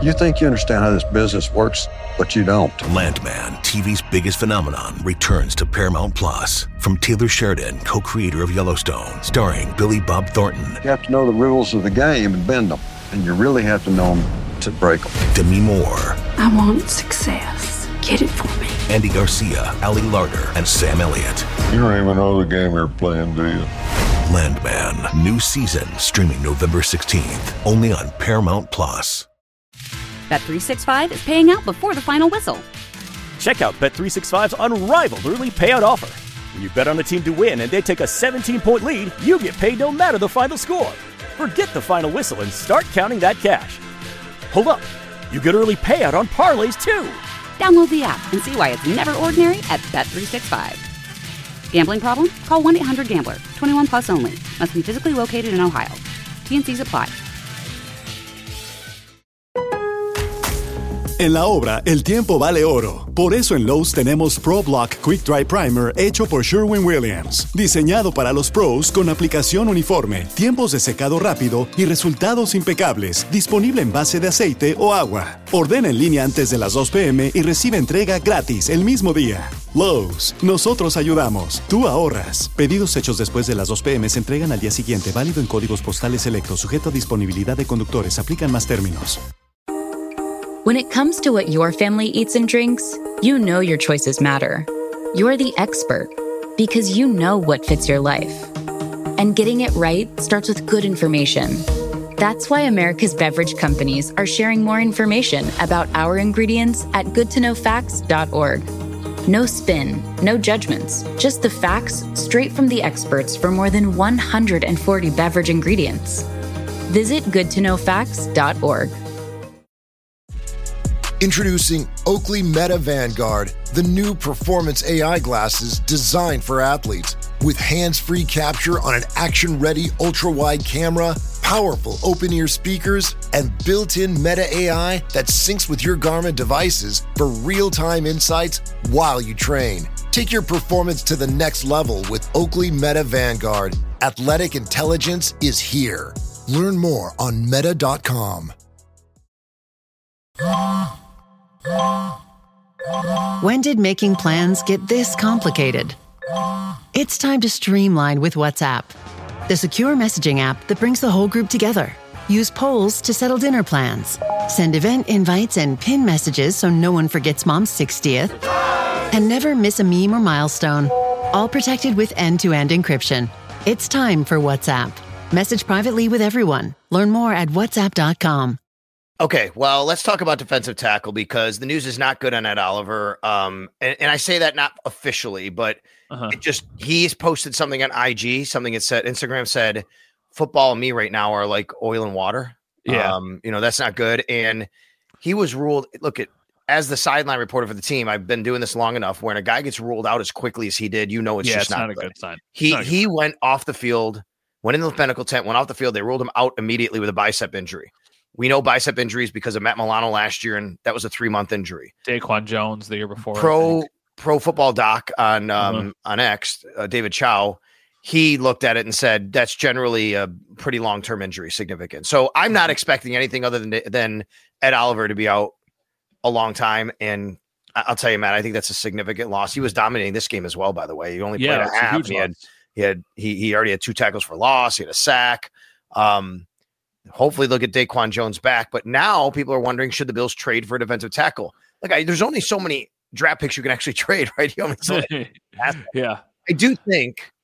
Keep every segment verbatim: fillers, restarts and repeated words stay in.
You think you understand how this business works, but you don't. Landman, T V's biggest phenomenon, returns to Paramount Plus. From Taylor Sheridan, co-creator of Yellowstone, starring Billy Bob Thornton. You have to know the rules of the game and bend them, and you really have to know them to break them. Demi Moore. I want success. Get it for me. Andy Garcia, Ali Larter, and Sam Elliott. You don't even know the game you're playing, do you? Landman, new season, streaming November sixteenth, only on Paramount Plus. Bet three sixty-five is paying out before the final whistle. Check out Bet three sixty-five's unrivaled early payout offer. When you bet on a team to win and they take a seventeen-point lead, you get paid no matter the final score. Forget the final whistle and start counting that cash. Hold up. You get early payout on parlays, too. Download the app and see why it's never ordinary at Bet three sixty-five. Gambling problem? Call one eight hundred gambler. twenty-one plus only. Must be physically located in Ohio. T and Cs apply. En la obra, el tiempo vale oro. Por eso en Lowe's tenemos Pro Block Quick Dry Primer hecho por Sherwin-Williams. Diseñado para los pros con aplicación uniforme, tiempos de secado rápido y resultados impecables. Disponible en base de aceite o agua. Ordena en línea antes de las dos pe eme y recibe entrega gratis el mismo día. Lowe's, nosotros ayudamos. Tú ahorras. Pedidos hechos después de las dos pe eme se entregan al día siguiente. Válido en códigos postales selectos. Sujeto a disponibilidad de conductores. Aplican más términos. When it comes to what your family eats and drinks, you know your choices matter. You're the expert because you know what fits your life. And getting it right starts with good information. That's why America's beverage companies are sharing more information about our ingredients at good to know facts dot org. No spin, no judgments, just the facts straight from the experts for more than one hundred forty beverage ingredients. Visit good to know facts dot org. Introducing Oakley Meta Vanguard, the new performance A I glasses designed for athletes. With hands-free capture on an action-ready ultra-wide camera, powerful open-ear speakers, and built-in Meta A I that syncs with your Garmin devices for real-time insights while you train. Take your performance to the next level with Oakley Meta Vanguard. Athletic intelligence is here. Learn more on meta dot com. When did making plans get this complicated? It's time to streamline with WhatsApp, the secure messaging app that brings the whole group together. Use polls to settle dinner plans. Send event invites and pin messages so no one forgets Mom's sixtieth. And never miss a meme or milestone. All protected with end-to-end encryption. It's time for WhatsApp. Message privately with everyone. Learn more at whatsapp dot com. Okay, well, let's talk about defensive tackle because the news is not good on Ed Oliver. Um, and, and I say that not officially, but uh-huh. it just he's posted something on I G, something it said, Instagram said, football and me right now are like oil and water. Yeah. Um, you know, that's not good. And he was ruled, look at, as the sideline reporter for the team, I've been doing this long enough. When a guy gets ruled out as quickly as he did, you know it's yeah, just it's not, not good. a good sign. He he good. went off the field, went in the medical tent, went off the field. They ruled him out immediately with a bicep injury. We know bicep injuries because of Matt Milano last year, and that was a three-month injury. Daquan Jones the year before. Pro Pro Football Doc on um, mm-hmm. on X, uh, David Chow, he looked at it and said that's generally a pretty long-term injury, significant. So I'm not expecting anything other than than Ed Oliver to be out a long time. And I'll tell you, Matt, I think that's a significant loss. He was dominating this game as well, by the way. He only yeah, played a half. A he had he had he he already had two tackles for loss. He had a sack. Um, Hopefully they'll get Daquan Jones back. But now people are wondering, should the Bills trade for a defensive tackle? Like, I, there's only so many draft picks you can actually trade, right? You only so yeah. I do think,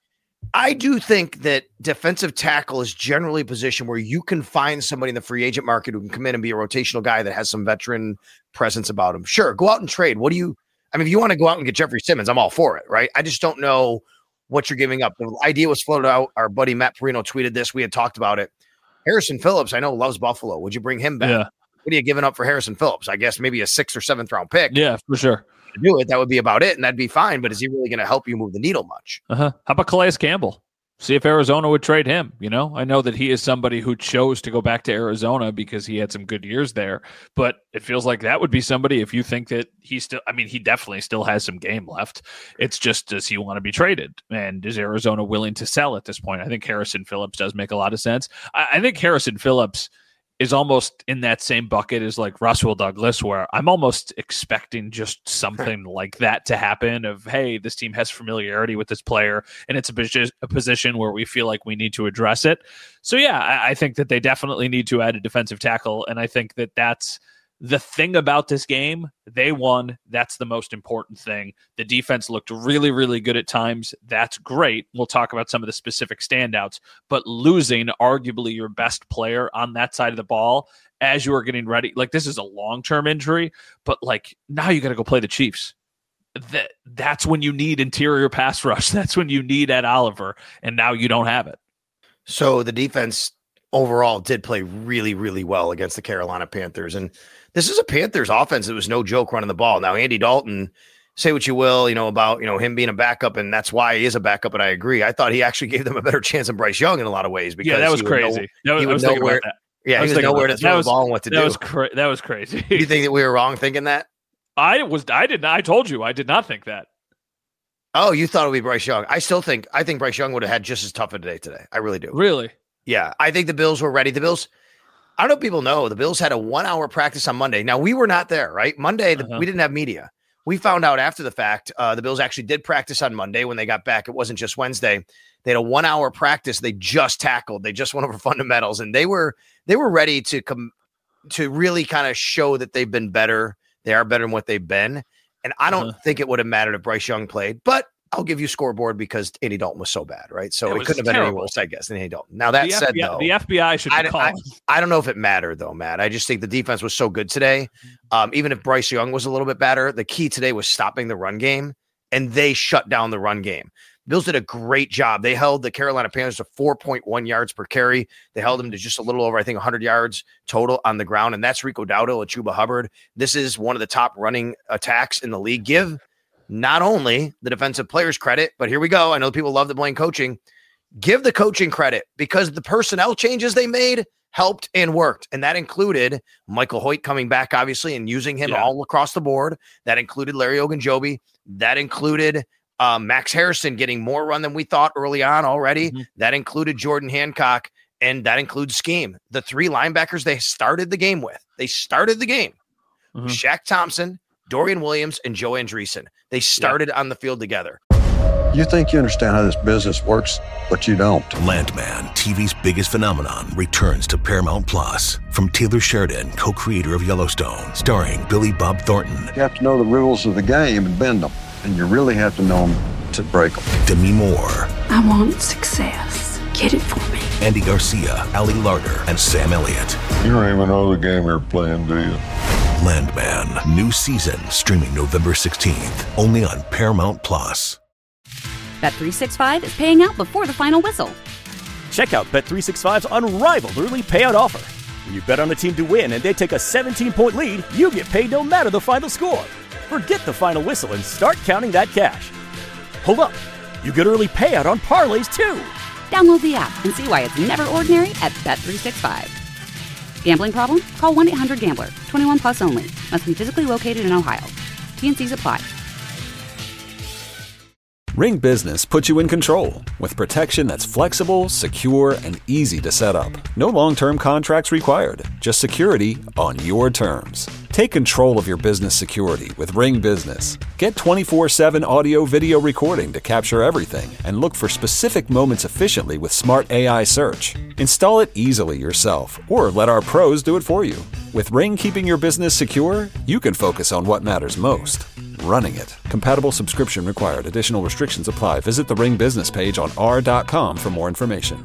I do think that defensive tackle is generally a position where you can find somebody in the free agent market who can come in and be a rotational guy that has some veteran presence about him. Sure, go out and trade. What do you, I mean, if you want to go out and get Jeffrey Simmons, I'm all for it, right? I just don't know what you're giving up. The idea was floated out. Our buddy Matt Perino tweeted this. We had talked about it. Harrison Phillips, I know, loves Buffalo. Would you bring him back? Yeah. What are you giving up for Harrison Phillips? I guess maybe a sixth or seventh round pick. Yeah, for sure. To do it, that would be about it, and that'd be fine. But is he really going to help you move the needle much? Uh-huh. How about Calais Campbell? See if Arizona would trade him. You know, I know that he is somebody who chose to go back to Arizona because he had some good years there, but it feels like that would be somebody if you think that he still, I mean, he definitely still has some game left. It's just, does he want to be traded? And is Arizona willing to sell at this point? I think Harrison Phillips does make a lot of sense. I, I think Harrison Phillips is almost in that same bucket as like Russell Douglas, where I'm almost expecting just something like that to happen of, hey, this team has familiarity with this player and it's a, posi- a position where we feel like we need to address it. So yeah, I, I think that they definitely need to add a defensive tackle. And I think that that's the thing about this game. They won. That's the most important thing. The defense looked really, really good at times. That's great. We'll talk about some of the specific standouts, but losing arguably your best player on that side of the ball as you are getting ready, like this is a long-term injury, but like now you got to go play the Chiefs. That that's when you need interior pass rush. That's when you need Ed Oliver. And now you don't have it. So the defense overall did play really, really well against the Carolina Panthers. And this is a Panthers offense that was no joke running the ball. Now, Andy Dalton, say what you will, you know, about, you know, him being a backup, and that's why he is a backup, and I agree. I thought he actually gave them a better chance than Bryce Young in a lot of ways. Because yeah, that was crazy. Know, no, he I was would thinking know where, about that. Yeah, he was nowhere to throw the ball and what to that do. Was cra- that was crazy. You think that we were wrong thinking that? I was. I did not. I told you I did not think that. Oh, you thought it would be Bryce Young. I still think, I think Bryce Young would have had just as tough a day today. I really do. Really? Yeah. I think the Bills were ready. The Bills, I don't know if people know, the Bills had a one hour practice on Monday. Now, we were not there, right? Monday, the, uh-huh. we didn't have media. We found out after the fact, uh, the Bills actually did practice on Monday when they got back. It wasn't just Wednesday. They had a one hour practice. They just tackled. They just went over fundamentals, and they were, they were ready to come to really kind of show that they've been better. They are better than what they've been. And I don't uh-huh. think it would have mattered if Bryce Young played, but I'll give you scoreboard because Andy Dalton was so bad, right? So it, it couldn't have been any worse, I guess, than Andy Dalton. Now, that the said, F B I, though, the F B I should I, call I, I don't know if it mattered, though, Matt. I just think the defense was so good today. Um, even if Bryce Young was a little bit better, the key today was stopping the run game, and they shut down the run game. Bills did a great job. They held the Carolina Panthers to four point one yards per carry. They held them to just a little over, I think, one hundred yards total on the ground, and that's Rico Dowdle and Chuba Hubbard. This is one of the top running attacks in the league. Give not only the defensive players credit, but here we go. I know people love to blame coaching. Give the coaching credit because the personnel changes they made helped and worked. And that included Michael Hoyt coming back, obviously, and using him yeah. all across the board. That included Larry Ogunjobi. That included um, Max Harrison getting more run than we thought early on already. Mm-hmm. That included Jordan Hancock, and that includes scheme. The three linebackers they started the game with. They started the game. Mm-hmm. Shaq Thompson, Dorian Williams, and Joe Andreessen. They started yeah. on the field together. You think you understand how this business works, but you don't. Landman, T V's biggest phenomenon, returns to Paramount Plus. From Taylor Sheridan, co-creator of Yellowstone, starring Billy Bob Thornton. You have to know the rules of the game and bend them, and you really have to know them to break them. Demi Moore. I want success. Get it for me. Andy Garcia, Ali Larter, and Sam Elliott. You don't even know the game you're playing, do you? Landman, new season, streaming November sixteenth, only on Paramount Plus. Bet three sixty-five is paying out before the final whistle. Check out Bet three sixty-five's unrivaled early payout offer. When you bet on a team to win and they take a seventeen-point lead, you get paid no matter the final score. Forget the final whistle and start counting that cash. Hold up. You get early payout on parlays, too. Download the app and see why it's never ordinary at Bet three sixty-five. Gambling problem? Call one eight hundred gambler. twenty-one plus only. Must be physically located in Ohio. T N Cs apply. Ring Business puts you in control with protection that's flexible, secure, and easy to set up. No long-term contracts required, just security on your terms. Take control of your business security with Ring Business. Get twenty-four seven audio video recording to capture everything and look for specific moments efficiently with smart A I search. Install it easily yourself or let our pros do it for you. With Ring keeping your business secure, you can focus on what matters most. Running it. Compatible subscription required. Additional restrictions apply. Visit the Ring business page on r dot com for more information.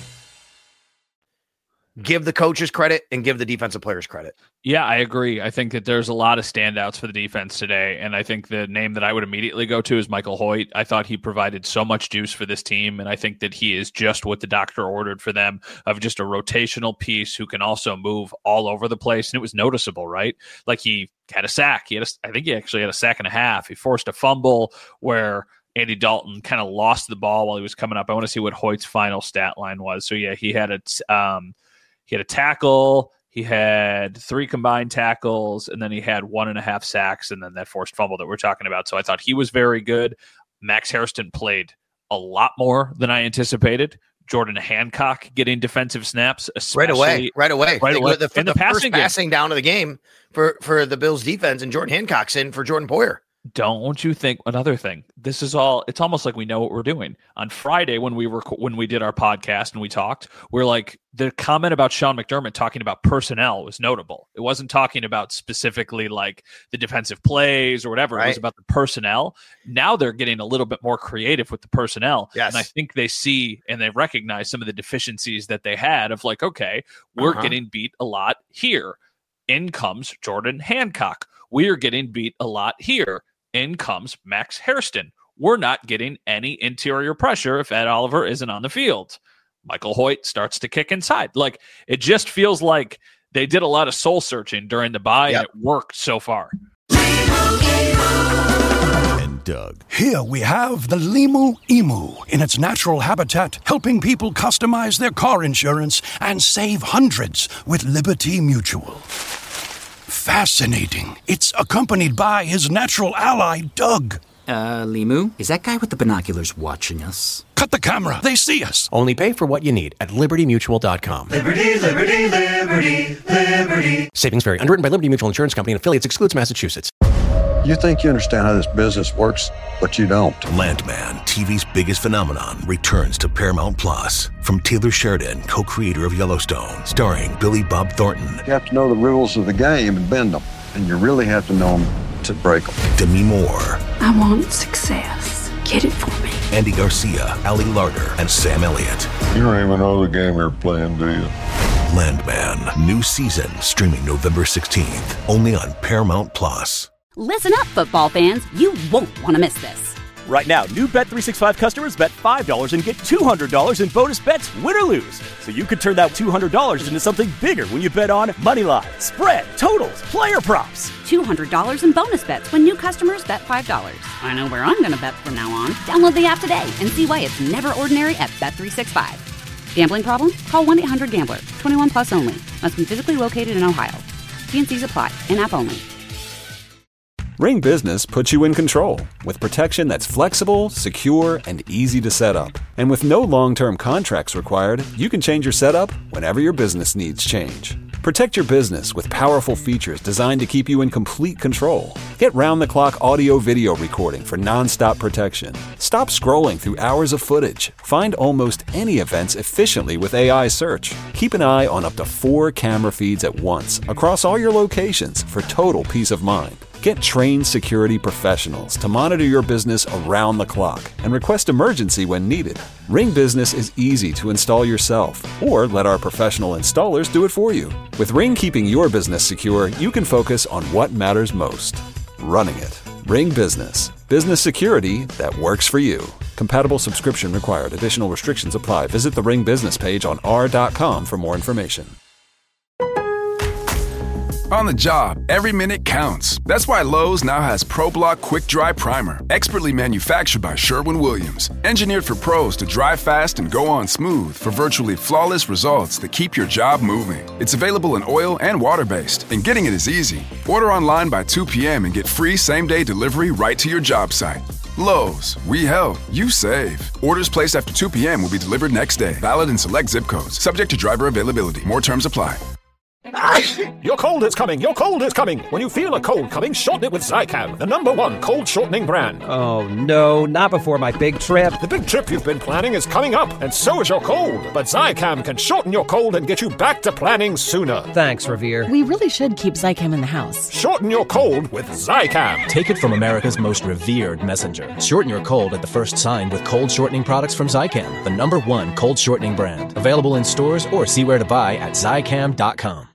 Give the coaches credit and give the defensive players credit. Yeah, I agree. I think that there's a lot of standouts for the defense today, and I think the name that I would immediately go to is Michael Hoyt. I thought he provided so much juice for this team, and I think that he is just what the doctor ordered for them, of just a rotational piece who can also move all over the place, and it was noticeable, right? Like he had a sack. He had a, I think he actually had a sack and a half. He forced a fumble where Andy Dalton kind of lost the ball while he was coming up. I want to see what Hoyt's final stat line was. So, yeah, he had a um, – He had a tackle, he had three combined tackles, and then he had one and a half sacks, and then that forced fumble that we're talking about. So I thought he was very good. Max Harrison played a lot more than I anticipated. Jordan Hancock getting defensive snaps, right away, right away, right away. The, the, in the, the passing first passing down of the game for for the Bills defense, and Jordan Hancock's in for Jordan Poyer. Don't you think another thing? This is all. It's almost like we know what we're doing. On Friday, when we were when we did our podcast and we talked, we're like the comment about Sean McDermott talking about personnel was notable. It wasn't talking about specifically like the defensive plays or whatever. Right. It was about the personnel. Now they're getting a little bit more creative with the personnel, yes. and I think they see and they recognize some of the deficiencies that they had of like, okay, we're uh-huh. getting beat a lot here. In comes Jordan Hancock. We are getting beat a lot here. In comes Max Hairston. We're not getting any interior pressure if Ed Oliver isn't on the field. Michael Hoyt starts to kick inside. Like, it just feels like they did a lot of soul searching during the bye, yep. and it worked so far. And Doug. Here we have the Limu Emu in its natural habitat, helping people customize their car insurance and save hundreds with Liberty Mutual. Fascinating. It's accompanied by his natural ally, Doug. Uh, Limu, is that guy with the binoculars watching us? Cut the camera. They see us. Only pay for what you need at liberty mutual dot com. Liberty, liberty, liberty, liberty. Savings vary. Underwritten by Liberty Mutual Insurance Company and affiliates. Excludes Massachusetts. You think you understand how this business works, but you don't. Landman, T V's biggest phenomenon, returns to Paramount Plus. From Taylor Sheridan, co-creator of Yellowstone, starring Billy Bob Thornton. You have to know the rules of the game and bend them, and you really have to know them to break them. Demi Moore. I want success. Get it for me. Andy Garcia, Ali Larter, and Sam Elliott. You don't even know the game you're playing, do you? Landman, new season, streaming November sixteenth, only on Paramount Plus. Listen up, football fans. You won't want to miss this. Right now, new Bet three sixty-five customers bet five dollars and get two hundred dollars in bonus bets, win or lose. So you could turn that two hundred dollars into something bigger when you bet on money line, spread, totals, player props. two hundred dollars in bonus bets when new customers bet five dollars. I know where I'm going to bet from now on. Download the app today and see why it's never ordinary at Bet three sixty-five. Gambling problem? Call one eight hundred gambler. twenty-one plus only. Must be physically located in Ohio. T and C's apply. In-app only. Ring Business puts you in control with protection that's flexible, secure, and easy to set up. And with no long-term contracts required, you can change your setup whenever your business needs change. Protect your business with powerful features designed to keep you in complete control. Get round-the-clock audio-video recording for non-stop protection. Stop scrolling through hours of footage. Find almost any events efficiently with A I search. Keep an eye on up to four camera feeds at once across all your locations for total peace of mind. Get trained security professionals to monitor your business around the clock and request emergency when needed. Ring Business is easy to install yourself, or let our professional installers do it for you. With Ring keeping your business secure, you can focus on what matters most: running it. Ring Business. Business security that works for you. Compatible subscription required. Additional restrictions apply. Visit the Ring Business page on r dot com for more information. On the job, every minute counts. That's why Lowe's now has ProBlock Quick Dry Primer, expertly manufactured by Sherwin-Williams. Engineered for pros to dry fast and go on smooth for virtually flawless results that keep your job moving. It's available in oil and water-based, and getting it is easy. Order online by two p.m. and get free same-day delivery right to your job site. Lowe's, we help, you save. Orders placed after two p.m. will be delivered next day. Valid in select zip codes. Subject to driver availability. More terms apply. Your cold is coming! Your cold is coming! When you feel a cold coming, shorten it with Zicam, the number one cold shortening brand. Oh no, not before my big trip. The big trip you've been planning is coming up, and so is your cold. But Zicam can shorten your cold and get you back to planning sooner. Thanks, Revere. We really should keep Zicam in the house. Shorten your cold with Zicam. Take it from America's most revered messenger. Shorten your cold at the first sign with cold shortening products from Zicam, the number one cold shortening brand. Available in stores or see where to buy at Zicam dot com.